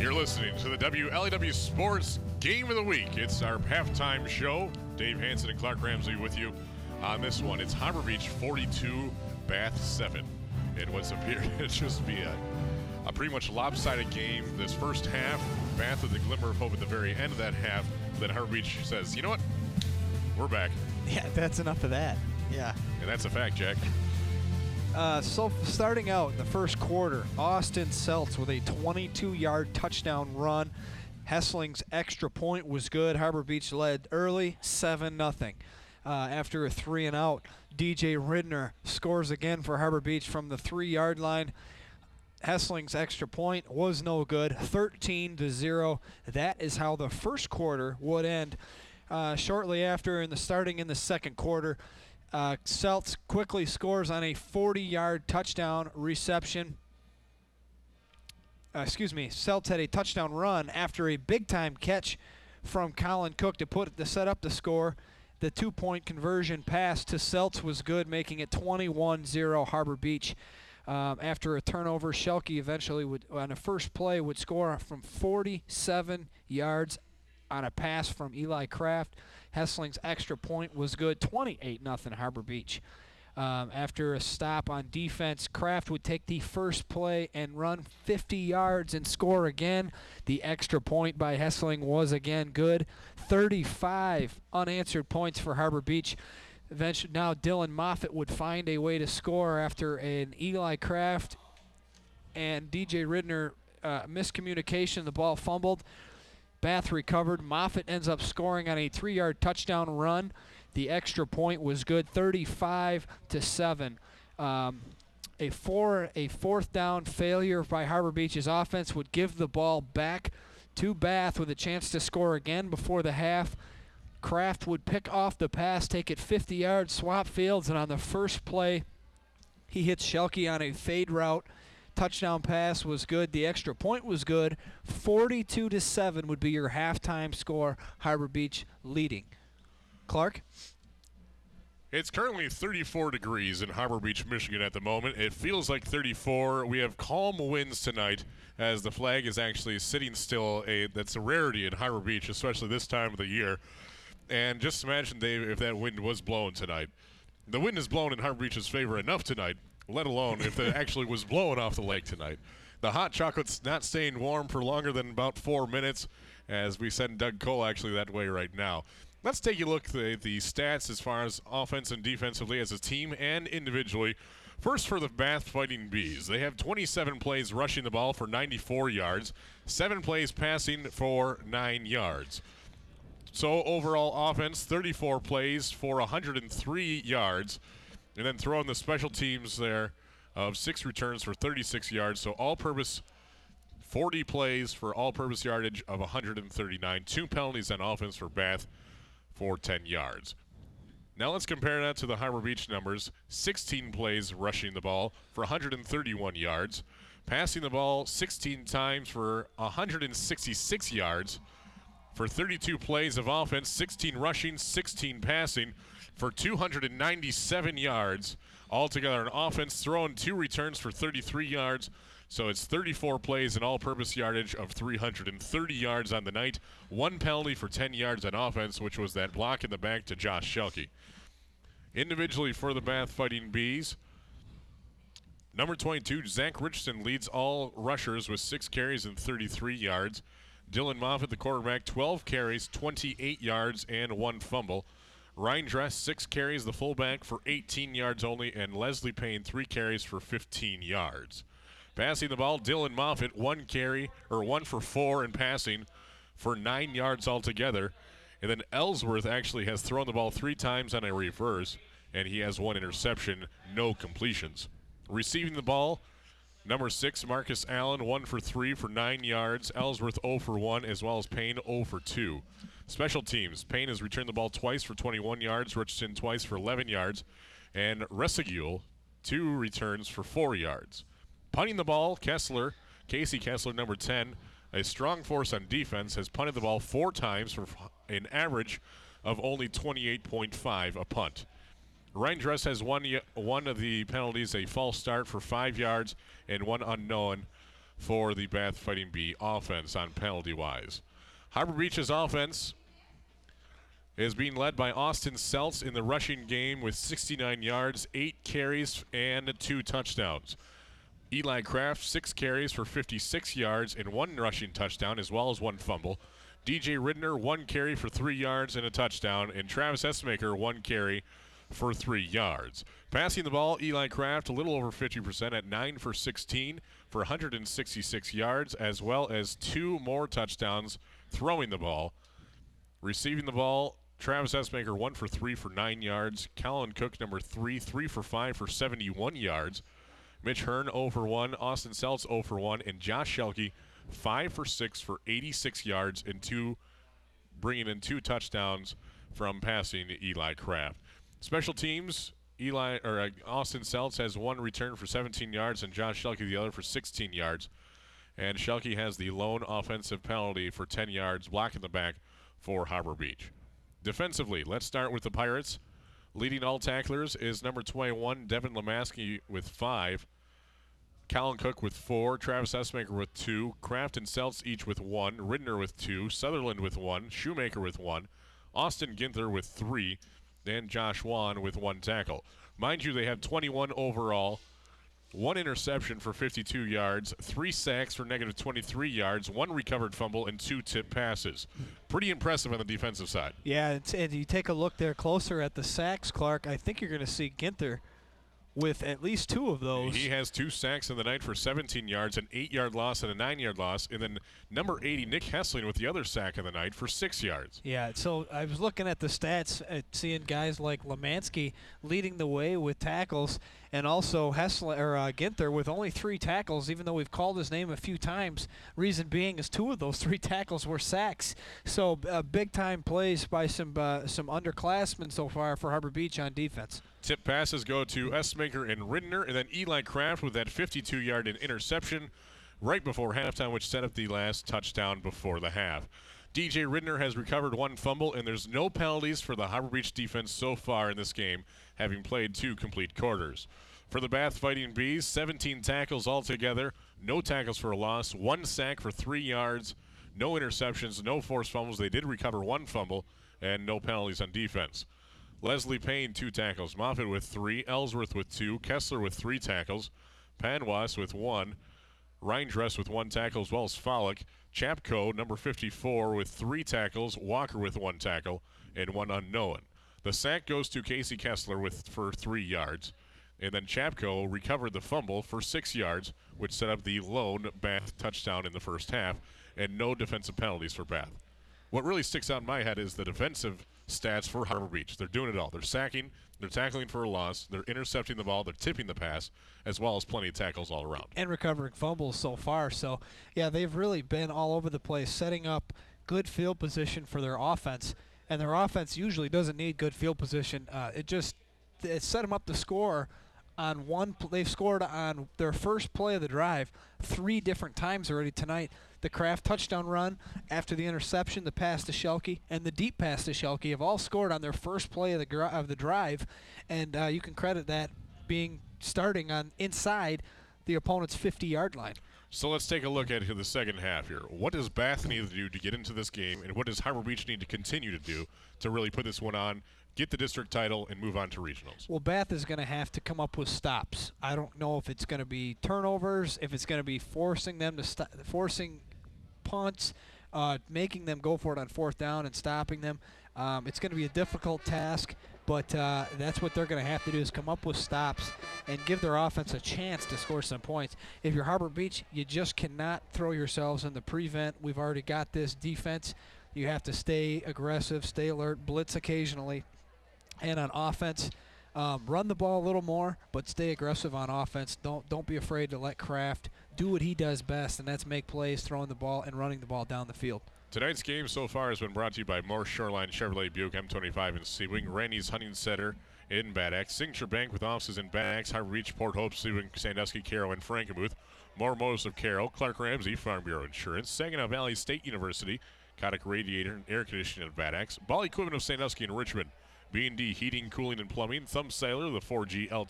You're listening to the WLEW Sports Game of the Week. It's our halftime show. Dave Hansen and Clark Ramsey with you on this one. It's Harbor Beach 42, Bath 7. And what's appeared to just be a pretty much lopsided game this first half. Bath with a glimmer of hope at the very end of that half. Then Harbor Beach says, you know what? We're back. Yeah, that's enough of that. Yeah. And that's a fact, Jack. So starting out in the first quarter, Austin Seltz with a 22-yard touchdown run. Hessling's extra point was good. Harbor Beach led early, 7-0. After a 3-and-out, DJ Ridner scores again for Harbor Beach from the 3-yard line. Hessling's extra point was no good, 13-0. That is how the first quarter would end. Shortly after, starting in the second quarter, Seltz quickly scores on a 40-yard touchdown reception. Seltz had a touchdown run after a big-time catch from Colin Cook to set up the score. The 2-point conversion pass to Seltz was good, making it 21-0 Harbor Beach. After a turnover, Schelke eventually on the first play would score from 47 yards on a pass from Eli Kraft. Hessling's extra point was good, 28-0 Harbor Beach. After a stop on defense, Kraft would take the first play and run 50 yards and score again. The extra point by Hessling was again good. 35 unanswered points for Harbor Beach. Eventually, now Dylan Moffitt would find a way to score after an Eli Kraft and DJ Ridner miscommunication. The ball fumbled. Bath recovered. Moffitt ends up scoring on a 3-yard touchdown run. The extra point was good, 35-7. A fourth down failure by Harbor Beach's offense would give the ball back to Bath with a chance to score again before the half. Kraft would pick off the pass, take it 50 yards, swap fields, and on the first play, he hits Schelke on a fade route. Touchdown pass was good. The extra point was good. 42-7 would be your halftime score. Harbor Beach leading. Clark? It's currently 34 degrees in Harbor Beach, Michigan at the moment. It feels like 34. We have calm winds tonight as the flag is actually sitting still. That's a rarity in Harbor Beach, especially this time of the year. And just imagine, Dave, if that wind was blowing tonight. The wind is blowing in Harbor Beach's favor enough tonight, let alone if it actually was blowing off the lake tonight. The hot chocolate's not staying warm for longer than about 4 minutes, as we send Doug Cole actually that way right now. Let's take a look at the stats as far as offense and defensively as a team and individually. First for the Bath Fighting Bees. They have 27 plays rushing the ball for 94 yards, 7 plays passing for 9 yards. So overall offense, 34 plays for 103 yards. And then throw in the special teams there of 6 returns for 36 yards. So all-purpose 40 plays for all-purpose yardage of 139. 2 penalties on offense for Bath for 10 yards. Now let's compare that to the Harbor Beach numbers. 16 plays rushing the ball for 131 yards. Passing the ball 16 times for 166 yards. For 32 plays of offense, 16 rushing, 16 passing for 297 yards. Altogether, an offense throwing 2 returns for 33 yards. So it's 34 plays and all-purpose yardage of 330 yards on the night. 1 penalty for 10 yards on offense, which was that block in the back to Josh Schelke. Individually for the Bath Fighting Bees, number 22, Zach Richardson leads all rushers with 6 carries and 33 yards. Dylan Moffitt, the quarterback, 12 carries, 28 yards, and 1 fumble. Ryan Dress, 6 carries, the fullback, for 18 yards only, and Leslie Payne, 3 carries for 15 yards. Passing the ball, Dylan Moffitt, 1 for 4 in passing for 9 yards altogether. And then Ellsworth actually has thrown the ball 3 times on a reverse, and he has 1 interception, no completions. Receiving the ball, number 6, Marcus Allen, 1 for 3 for 9 yards. Ellsworth 0 for 1, as well as Payne 0 for 2. Special teams, Payne has returned the ball twice for 21 yards, Richardson twice for 11 yards, and Resseguel 2 returns for 4 yards. Punting the ball, Casey Kessler, number 10, a strong force on defense, has punted the ball 4 times for an average of only 28.5 a punt. Ryan Dress has one of the penalties, a false start for 5 yards, and 1 unknown for the Bath Fighting Bee offense on penalty-wise. Harbor Beach's offense is being led by Austin Seltz in the rushing game with 69 yards, 8 carries, and 2 touchdowns. Eli Kraft, 6 carries for 56 yards and 1 rushing touchdown, as well as 1 fumble. DJ Ridner, 1 carry for 3 yards and a touchdown, and Travis Essmaker, 1 carry for 3 yards. Passing the ball, Eli Kraft a little over 50% at 9 for 16 for 166 yards, as well as 2 more touchdowns throwing the ball. Receiving the ball, Travis Essmaker 1 for 3 for 9 yards. Colin Cook, number 3, 3 for 5 for 71 yards. Mitch Hearn 0 for 1, Austin Seltz 0 for 1, and Josh Shelke 5 for 6 for 86 yards and bringing in 2 touchdowns from passing Eli Kraft. Special teams, Austin Seltz has 1 return for 17 yards and Josh Shelke the other for 16 yards. And Shelke has the lone offensive penalty for 10 yards, blocking the back for Harbor Beach. Defensively, let's start with the Pirates. Leading all tacklers is number 21, Devin Lemaski with 5. Colin Cook with 4, Travis Essmaker with 2, Kraft and Seltz each with 1, Ridner with 2, Sutherland with 1, Shoemaker with 1, Austin Ginther with 3, and Josh Wan with 1 tackle. Mind you, they have 21 overall, 1 interception for 52 yards, 3 sacks for negative 23 yards, 1 recovered fumble, and 2 tip passes. Pretty impressive on the defensive side. Yeah, and you take a look there closer at the sacks, Clark. I think you're going to see Ginther with at least 2 of those. He has 2 sacks in the night for 17 yards, an 8-yard loss and a 9-yard loss. And then number 80, Nick Hessling, with the other sack of the night for 6 yards. Yeah, so I was looking at the stats, seeing guys like Lemansky leading the way with tackles, and also Ginther with only 3 tackles, even though we've called his name a few times. Reason being is 2 of those 3 tackles were sacks. So big-time plays by some underclassmen so far for Harbor Beach on defense. Tip passes go to Essmaker and Ridner, and then Eli Kraft with that 52-yard interception right before halftime, which set up the last touchdown before the half. DJ Ridner has recovered 1 fumble, and there's no penalties for the Harbor Beach defense so far in this game, having played 2 complete quarters. For the Bath Fighting Bees, 17 tackles altogether, no tackles for a loss, 1 sack for 3 yards, no interceptions, no forced fumbles. They did recover 1 fumble, and no penalties on defense. Leslie Payne, 2 tackles. Moffitt with 3. Ellsworth with 2. Kessler with 3 tackles. Panwas with 1. Reindress with 1 tackle, as well as Follick. Chapko, number 54, with 3 tackles. Walker with 1 tackle and 1 unknown. The sack goes to Casey Kessler for 3 yards. And then Chapko recovered the fumble for 6 yards, which set up the lone Bath touchdown in the first half, and no defensive penalties for Bath. What really sticks out in my head is the defensive stats for Harbor Beach. They're doing it all. They're sacking, they're tackling for a loss, they're intercepting the ball, they're tipping the pass, as well as plenty of tackles all around. And recovering fumbles so far. So, yeah, they've really been all over the place, setting up good field position for their offense. And their offense usually doesn't need good field position. It set them up to score on they've scored on their first play of the drive 3 different times already tonight. The Kraft touchdown run after the interception, the pass to Shelke, and the deep pass to Shelke have all scored on their first play of the drive, and you can credit that starting on inside the opponent's 50-yard line. So let's take a look at the second half here. What does Bath need to do to get into this game, and what does Harbor Beach need to continue to do to really put this one on, get the district title, and move on to regionals? Well, Bath is going to have to come up with stops. I don't know if it's going to be turnovers, if it's going to be forcing them to forcing punts, making them go for it on 4th down and stopping them. It's going to be a difficult task, but that's what they're going to have to do, is come up with stops and give their offense a chance to score some points. If you're Harbor Beach, you just cannot throw yourselves in the prevent. We've already got this defense. You have to stay aggressive, stay alert, blitz occasionally. And on offense, run the ball a little more, but stay aggressive on offense. Don't be afraid to let Kraft do what he does best, and that's make plays, throwing the ball, and running the ball down the field. Tonight's game so far has been brought to you by Morse Shoreline Chevrolet Buick M25 in Sebring, Randy's Hunting Center in Bad Axe, Signature Bank with offices in Bad Axe, Harbor Beach, Port Hope, Sebring, Sandusky, Caro, and Frankenmuth. More Motors of Caro, Clark Ramsey, Farm Bureau Insurance, Saginaw Valley State University, Kotick Radiator and Air Conditioning of Bad Axe, Ball Equipment of Sandusky and Richmond, B&D Heating, Cooling, and Plumbing, Thumb Sailor, the 4G LT